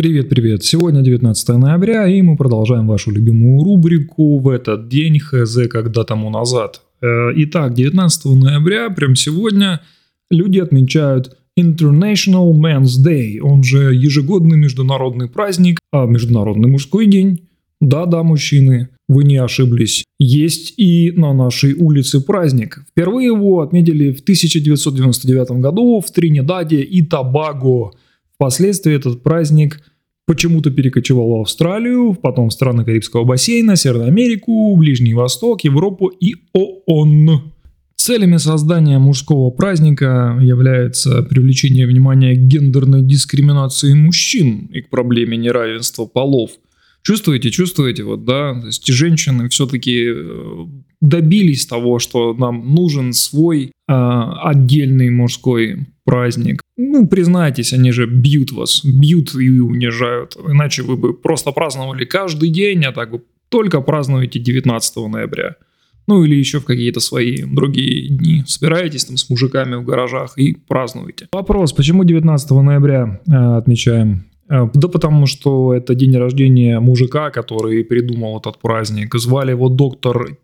Привет-привет! Сегодня 19 ноября, и мы продолжаем вашу любимую рубрику «В этот день ХЗ когда тому назад». Итак, 19 ноября, прямо сегодня, люди отмечают International Men's Day, он же ежегодный международный праздник, Международный мужской день. Да-да, мужчины, вы не ошиблись. Есть и на нашей улице праздник. Впервые его отметили в 1999 году в Тринидаде и Тобаго. Впоследствии этот праздник почему-то перекочевал в Австралию, потом в страны Карибского бассейна, Северную Америку, Ближний Восток, Европу и ООН. Целями создания мужского праздника является привлечение внимания к гендерной дискриминации мужчин и к проблеме неравенства полов. Чувствуете, вот, да, то есть женщины все-таки добились того, что нам нужен свой отдельный мужской праздник. Ну, признайтесь, они же бьют и унижают, иначе вы бы просто праздновали каждый день, а так вы только празднуете 19 ноября. Ну, или еще в какие-то свои другие дни. Собираетесь там с мужиками в гаражах и празднуете. Вопрос, почему 19 ноября отмечаем? Да потому что это день рождения мужика, который придумал этот праздник. Звали его доктор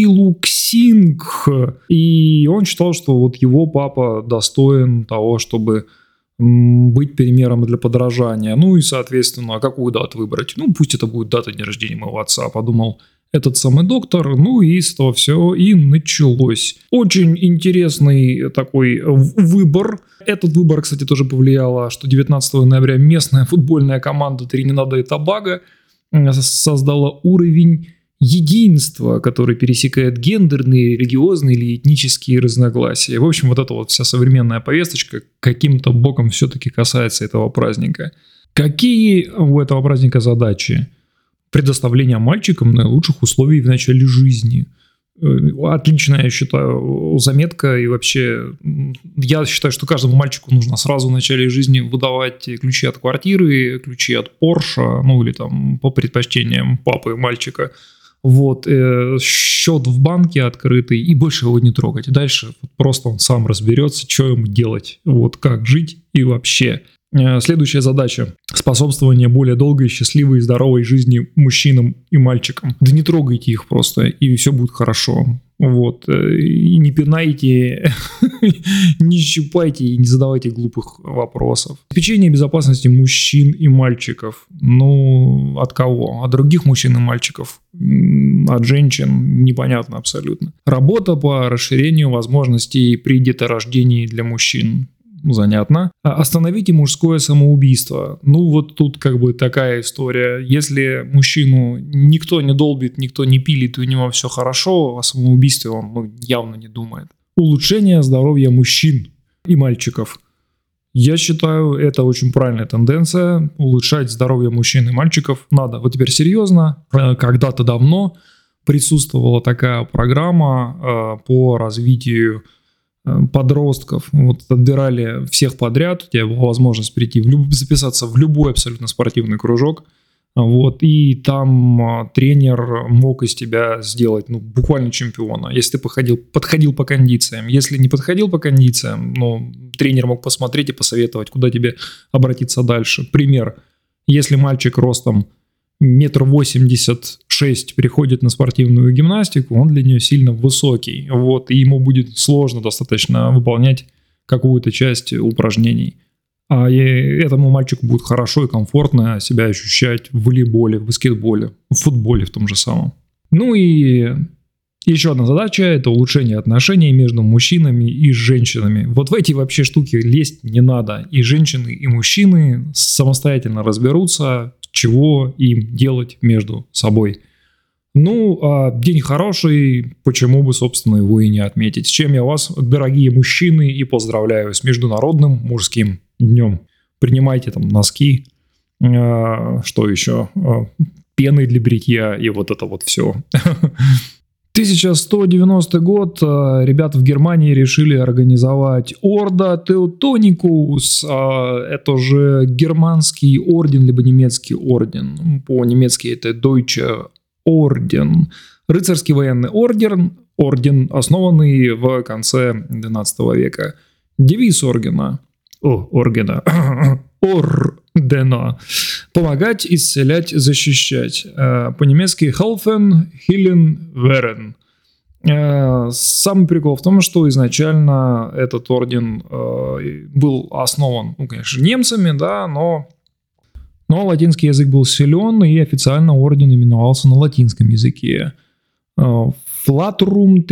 Тилуксингх. И он считал, что вот его папа достоин того, чтобы быть примером для подражания. Ну и, соответственно, какую дату выбрать? Ну, пусть это будет дата дня рождения моего отца, подумал этот самый доктор. Ну и с того все и началось. Очень интересный такой выбор. Этот выбор, кстати, тоже повлияло, что 19 ноября местная футбольная команда Тринидада и Тобаго создала уровень единства, который пересекает гендерные, религиозные или этнические разногласия. В общем, вот эта вот вся современная повесточка каким-то боком все-таки касается этого праздника. Какие у этого праздника задачи? Предоставление мальчикам наилучших условий в начале жизни. Отличная, я считаю, заметка. И вообще, я считаю, что каждому мальчику нужно сразу в начале жизни выдавать ключи от квартиры, ключи от Порша, ну или там по предпочтениям папы и мальчика. Вот, счет в банке открытый, и больше его не трогать. Дальше просто он сам разберется, что ему делать, вот как жить и вообще. Следующая задача – способствование более долгой, счастливой и здоровой жизни мужчинам и мальчикам. Да не трогайте их просто, и все будет хорошо. Вот. И не пинайте, не щипайте и не задавайте глупых вопросов. Обеспечение безопасности мужчин и мальчиков. Ну, от кого? От других мужчин и мальчиков? От женщин? Непонятно абсолютно. Работа по расширению возможностей при деторождении для мужчин. Занятно. Остановите мужское самоубийство. Ну вот тут как бы такая история. Если мужчину никто не долбит, никто не пилит, и у него все хорошо, о самоубийстве он явно не думает. Улучшение здоровья мужчин и мальчиков. Я считаю, это очень правильная тенденция. Улучшать здоровье мужчин и мальчиков надо. Вот теперь серьезно. Когда-то давно присутствовала такая программа по развитию подростков. Вот отбирали всех подряд, у тебя была возможность прийти, записаться в любой абсолютно спортивный кружок. Вот, и там тренер мог из тебя сделать буквально чемпиона, если ты подходил по кондициям. Если не подходил по кондициям, тренер мог посмотреть и посоветовать, куда тебе обратиться дальше. Пример. Если мальчик ростом 1,86 м приходит на спортивную гимнастику, он для нее сильно высокий, вот, и ему будет сложно достаточно выполнять какую-то часть упражнений. А этому мальчику будет хорошо и комфортно себя ощущать в волейболе, в баскетболе, в футболе в том же самом. Ну и еще одна задача – это улучшение отношений между мужчинами и женщинами. Вот в эти вообще штуки лезть не надо. И женщины, и мужчины самостоятельно разберутся, чего им делать между собой. День хороший, почему бы, собственно, его и не отметить. С чем я вас, дорогие мужчины, и поздравляю с Международным мужским днем. Принимайте там носки, что еще, пены для бритья и вот это вот все. 1190 год. Ребята в Германии решили организовать Орда Теутоникус. Это же германский орден, либо немецкий орден. По-немецки это Deutsche Orden. Рыцарский военный орден, основанный в конце XII века. Девиз ордена: ордена. Ордена. Помогать, исцелять, защищать. По-немецки helfen, hillen, wehren. Самый прикол в том, что изначально этот орден был основан, конечно, немцами, да, но латинский язык был силен, и официально орден именовался на латинском языке. Flatrum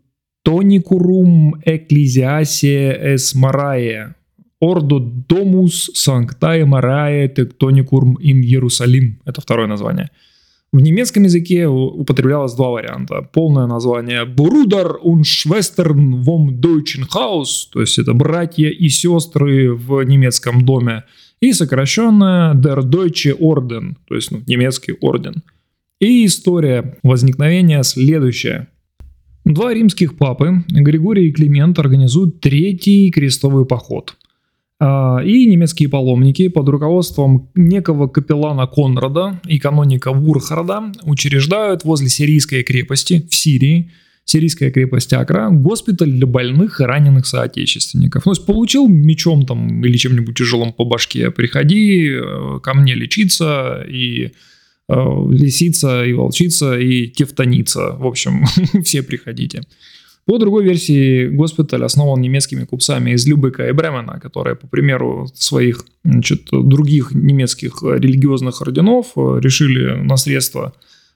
Teutonicum Ecclesiae es Mariae. Ordo Domus Sanctae Mariae Teutonicum in Jerusalem. Это второе название. В немецком языке употреблялось два варианта. Полное название Bruder und Schwestern vom Deutschen Haus, то есть это братья и сестры в немецком доме, и сокращенное Der Deutsche Orden, то есть немецкий орден. И история возникновения следующая. Два римских папы, Григорий и Климент, организуют третий крестовый поход. И немецкие паломники под руководством некого капеллана Конрада и каноника Бурхарда учреждают возле сирийской крепости в Сирии, сирийская крепость Акра, госпиталь для больных и раненых соотечественников. То есть получил мечом там или чем-нибудь тяжелым по башке, приходи ко мне лечиться, и лисица, и волчица, и тевтоница. В общем, все приходите. По другой версии, госпиталь основан немецкими купцами из Любека и Бремена, которые, по примеру своих других немецких религиозных орденов, решили на средства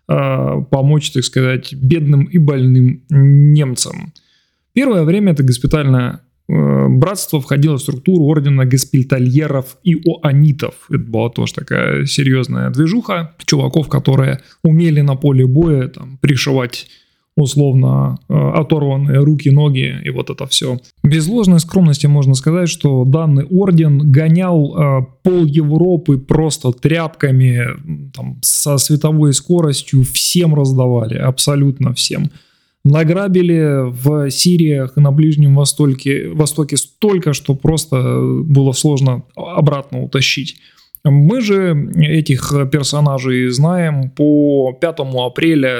помочь, так сказать, бедным и больным немцам. Первое время это госпитальное братство входило в структуру ордена госпитальеров и иоаннитов. Это была тоже такая серьезная движуха чуваков, которые умели на поле боя там пришивать условно оторванные руки, ноги и вот это все. Без ложной скромности можно сказать, что данный орден гонял пол Европы просто тряпками, там, со световой скоростью, всем раздавали, абсолютно всем. Награбили в Сириях и на Ближнем Востоке столько, что просто было сложно обратно утащить. Мы же этих персонажей знаем по 5 апреля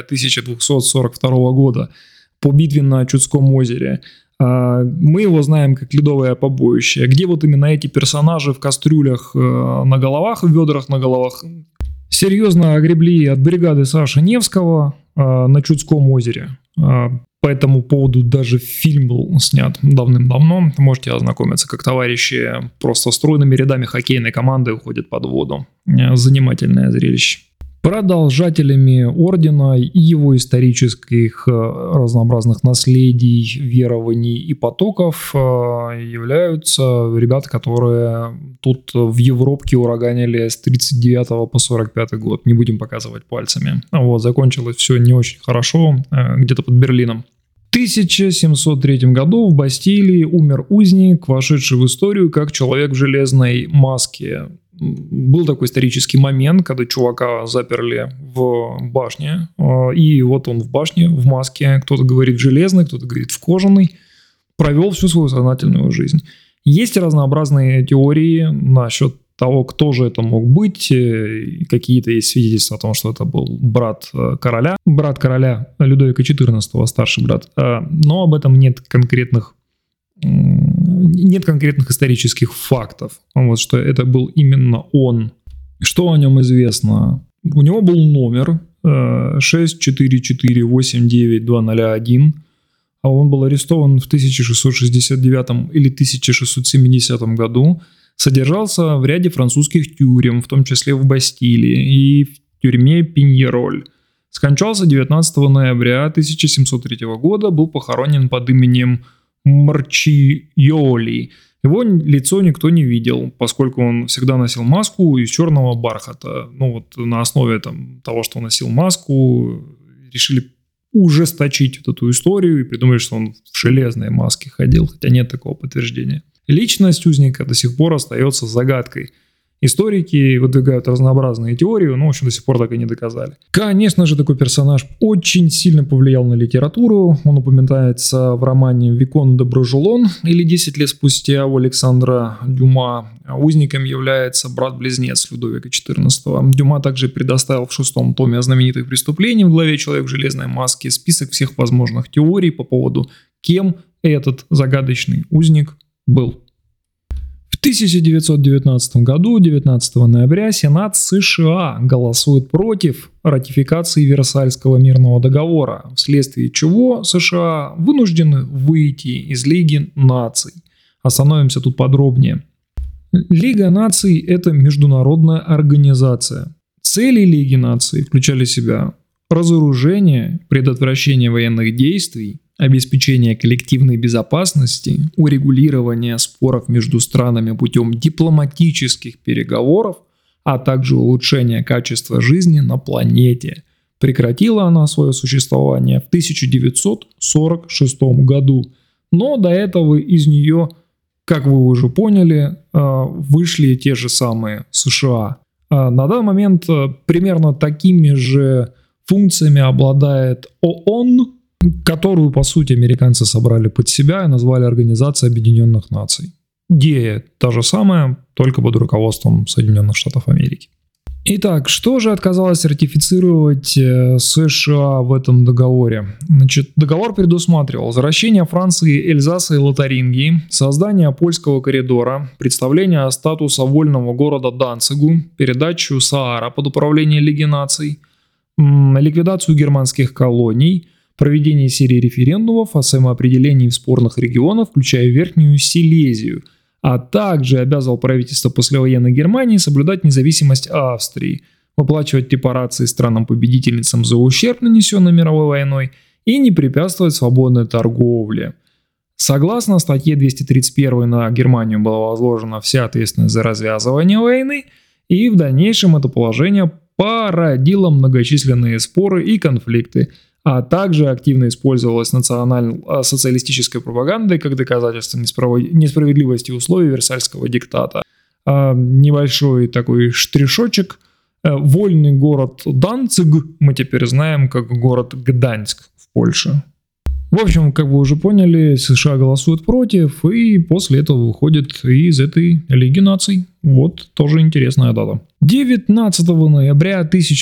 1242 года, по битве на Чудском озере. Мы его знаем как Ледовое побоище, где вот именно эти персонажи в кастрюлях на головах, в ведрах на головах серьезно огребли от бригады Саши Невского на Чудском озере. По этому поводу даже фильм был снят давным-давно. Можете ознакомиться, как товарищи просто стройными рядами хоккейной команды уходят под воду. Занимательное зрелище. Продолжателями ордена и его исторических разнообразных наследий, верований и потоков являются ребята, которые тут в Европке ураганили с 39 по 45 год. Не будем показывать пальцами. Вот, закончилось все не очень хорошо, где-то под Берлином. В 1703 году в Бастилии умер узник, вошедший в историю как человек в железной маске. Был такой исторический момент, когда чувака заперли в башне, и вот он в башне, в маске, кто-то говорит в железной, кто-то говорит в кожаной, провел всю свою сознательную жизнь. Есть разнообразные теории насчет того, кто же это мог быть, какие-то есть свидетельства о том, что это был брат короля Людовика XIV, старший брат, но об этом нет конкретных исторических фактов, вот, что это был именно он. Что о нем известно? У него был номер 644892001, а он был арестован в 1669 или 1670 году, содержался в ряде французских тюрем, в том числе в Бастилии и в тюрьме Пиньероль. Скончался 19 ноября 1703 года, был похоронен под именем Марчиоли. Его лицо никто не видел, поскольку он всегда носил маску из черного бархата. Ну вот на основе того, что он носил маску, решили ужесточить вот эту историю и придумали, что он в железной маске ходил, хотя нет такого подтверждения. Личность узника до сих пор остается загадкой. Историки выдвигают разнообразные теории, но, в общем, до сих пор так и не доказали. Конечно же, такой персонаж очень сильно повлиял на литературу. Он упоминается в романе «Викон де Брожелон» или «10 лет спустя» у Александра Дюма. Узником является брат-близнец Людовика XIV. Дюма также предоставил в 6-том томе о знаменитых преступлениях в главе «Человек в железной маске» список всех возможных теорий по поводу, кем этот загадочный узник был. В 1919 году, 19 ноября, Сенат США голосует против ратификации Версальского мирного договора, вследствие чего США вынуждены выйти из Лиги наций. Остановимся тут подробнее. Лига наций – это международная организация. Цели Лиги наций включали в себя разоружение, предотвращение военных действий, обеспечение коллективной безопасности, урегулирование споров между странами путем дипломатических переговоров, а также улучшение качества жизни на планете. Прекратила она свое существование в 1946 году, но до этого из нее, как вы уже поняли, вышли те же самые США. На данный момент примерно такими же функциями обладает ООН, которую, по сути, американцы собрали под себя и назвали Организацией Объединенных Наций. Идея та же самая, только под руководством Соединенных Штатов Америки. Итак, что же отказалось ратифицировать США в этом договоре? Договор предусматривал возвращение Франции, Эльзаса и Лотарингии, создание польского коридора, представление статуса вольного города Данцигу, передачу Саара под управление Лиги наций, ликвидацию германских колоний, проведение серии референдумов о самоопределении в спорных регионах, включая Верхнюю Силезию, а также обязывал правительство послевоенной Германии соблюдать независимость Австрии, выплачивать репарации странам-победительницам за ущерб, нанесенный мировой войной, и не препятствовать свободной торговле. Согласно статье 231 на Германию была возложена вся ответственность за развязывание войны, и в дальнейшем это положение породило многочисленные споры и конфликты, а также активно использовалась национал-социалистической пропагандой как доказательство несправедливости условий Версальского диктата. Небольшой такой штришочек. Вольный город Данциг мы теперь знаем как город Гданьск в Польше. В общем, как вы уже поняли, США голосуют против и после этого выходят из этой Лиги наций. Вот тоже интересная дата. 19 ноября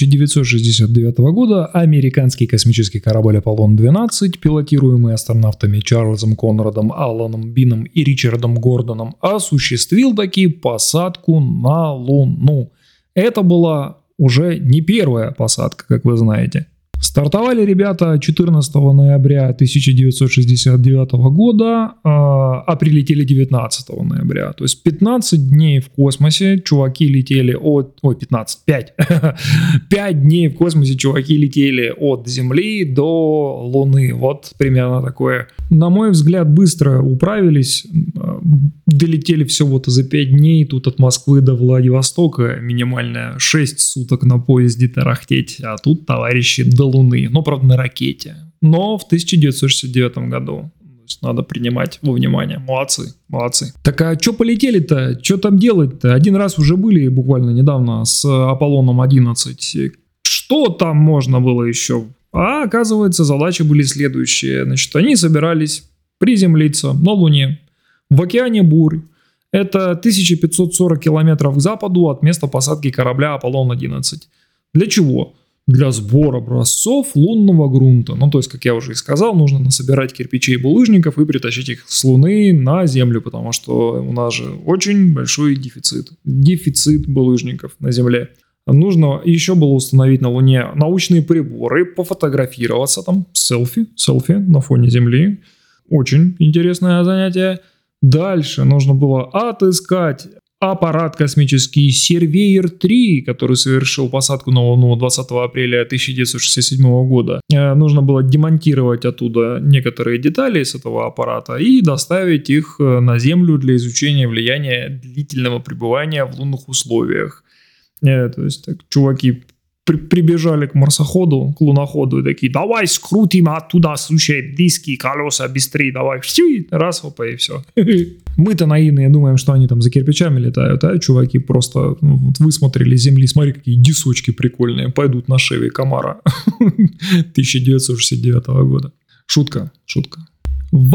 1969 года американский космический корабль «Аполлон-12», пилотируемый астронавтами Чарльзом Конрадом, Аланом Бином и Ричардом Гордоном, осуществил таки посадку на Луну. Это была уже не первая посадка, как вы знаете. Стартовали ребята 14 ноября 1969 года, а прилетели 19 ноября. То есть 15 дней в космосе чуваки летели от... 5 дней в космосе чуваки летели от Земли до Луны. Вот примерно такое. На мой взгляд, быстро управились. Долетели всего-то за 5 дней. Тут от Москвы до Владивостока минимально 6 суток на поезде тарахтеть. А тут товарищи до Луны, но, правда, на ракете. Но в 1969 году. То есть надо принимать во внимание. Молодцы, молодцы. Так а что полетели-то? Что там делать-то? Один раз уже были буквально недавно с Аполлоном-11. Что там можно было еще? А оказывается, задачи были следующие. Значит, они собирались приземлиться на Луне в океане бурь. Это 1540 километров к западу от места посадки корабля Аполлон-11. Для чего? Для сбора образцов лунного грунта. Ну, то есть, как я уже и сказал, нужно насобирать кирпичей и булыжников и притащить их с Луны на Землю, потому что у нас же очень большой дефицит булыжников на Земле. Нужно еще было установить на Луне научные приборы, пофотографироваться там, селфи на фоне Земли. Очень интересное занятие. Дальше нужно было отыскать аппарат космический Surveyor-3, который совершил посадку на Луну 20 апреля 1967 года. Нужно было демонтировать оттуда некоторые детали с этого аппарата и доставить их на Землю для изучения влияния длительного пребывания в лунных условиях. То есть так, чуваки прибежали к марсоходу, к луноходу и такие: давай скрутим оттуда, слушай, диски, колеса, быстрее, давай, раз, опа, и все. Мы-то наивные думаем, что они там за кирпичами летают, а чуваки просто высмотрели с Земли, смотри, какие дисочки прикольные, пойдут на Шеви Камара 1969 года. Шутка. В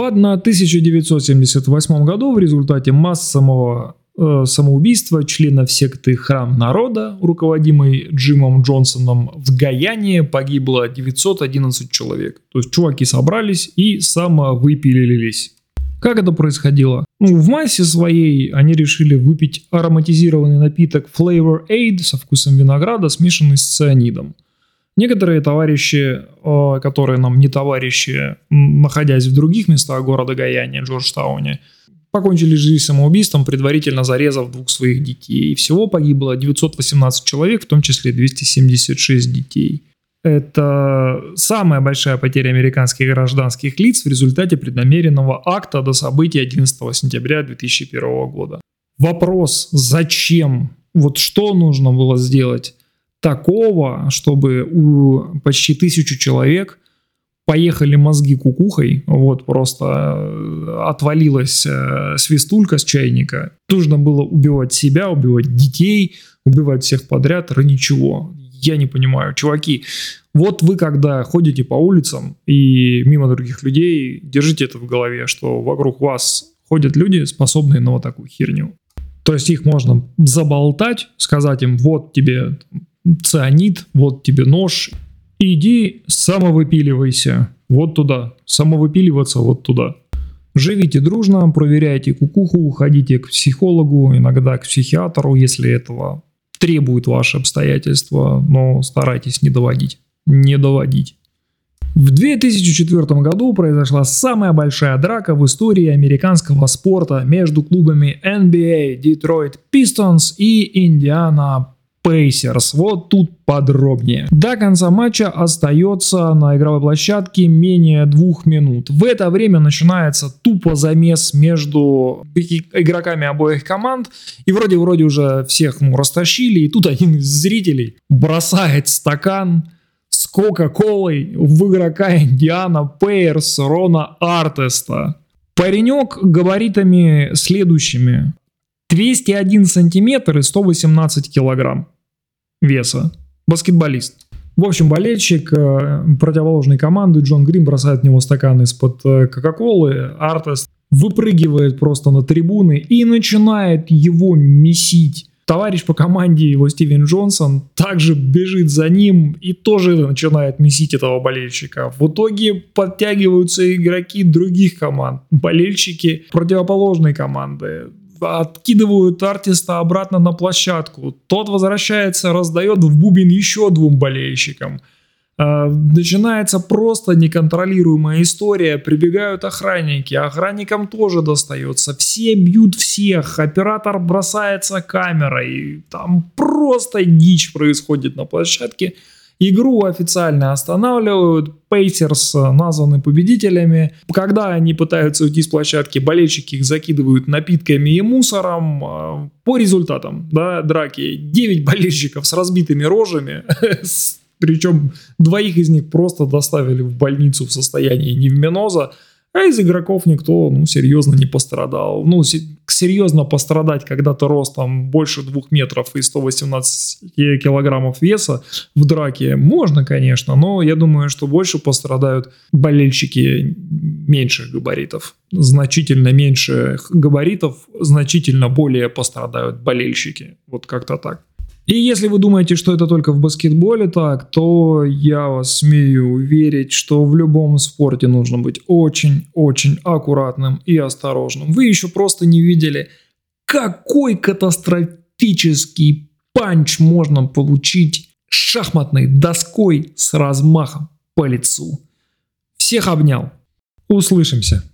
1978 году в результате массового самоубийства членов секты Храм Народа, руководимой Джимом Джонсоном, в Гаяне погибло 911 человек. То есть чуваки собрались и самовыпилились. Как это происходило? В массе своей они решили выпить ароматизированный напиток Flavor Aid со вкусом винограда, смешанный с цианидом. Некоторые товарищи, которые нам не товарищи, находясь в других местах города Гайани, Джорджтауне, покончили жизнь самоубийством, предварительно зарезав 2 своих детей. Всего погибло 918 человек, в том числе 276 детей. Это самая большая потеря американских гражданских лиц в результате преднамеренного акта до событий 11 сентября 2001 года. Вопрос, зачем? Что нужно было сделать такого, чтобы у почти 1000 человек поехали мозги кукухой, просто отвалилась свистулька с чайника. Нужно было убивать себя, убивать детей, убивать всех подряд ради чего? Я не понимаю. Чуваки, вы когда ходите по улицам и мимо других людей, держите это в голове, что вокруг вас ходят люди, способные на такую херню. То есть их можно заболтать, сказать им: вот тебе цианид, вот тебе нож, иди самовыпиливайся туда, самовыпиливаться туда. Живите дружно, проверяйте кукуху, ходите к психологу, иногда к психиатру, если этого требуют ваши обстоятельства, но старайтесь не доводить. В 2004 году произошла самая большая драка в истории американского спорта между клубами NBA, Detroit Pistons и Indiana Pacers. Тут подробнее. До конца матча остается на игровой площадке менее 2 минут. В это время начинается тупо замес между игроками обоих команд. И вроде уже всех растащили. И тут один из зрителей бросает стакан с Кока-Колой в игрока Индиана Пейерс Рона Артеста. Паренек габаритами следующими: 201 сантиметр и 118 килограмм веса. Баскетболист. В общем, болельщик противоположной команды Джон Грин бросает в него стакан из-под Кока-Колы. Артест выпрыгивает просто на трибуны и начинает его месить. Товарищ по команде его Стивен Джонсон также бежит за ним и тоже начинает месить этого болельщика. В итоге подтягиваются игроки других команд, болельщики противоположной команды, откидывают артиста обратно на площадку. Тот возвращается, раздает в бубен еще 2 болельщикам. Начинается просто неконтролируемая история. Прибегают охранники, охранникам тоже достается. Все бьют всех, оператор бросается камерой. Там просто дичь происходит на площадке. Игру официально останавливают, Пейсерс названы победителями. Когда они пытаются уйти с площадки, болельщики их закидывают напитками и мусором. По результатам драки 9 болельщиков с разбитыми рожами, причем 2 из них просто доставили в больницу в состоянии невменоза, а из игроков никто серьезно не пострадал. Серьезно пострадать, когда ты ростом больше 2 метров и 118 килограммов веса в драке можно, конечно, но я думаю, что больше пострадают болельщики меньших габаритов. Значительно меньше габаритов, значительно более пострадают болельщики. Как-то так. И если вы думаете, что это только в баскетболе так, то я вас смею уверить, что в любом спорте нужно быть очень-очень аккуратным и осторожным. Вы еще просто не видели, какой катастрофический панч можно получить шахматной доской с размахом по лицу. Всех обнял. Услышимся.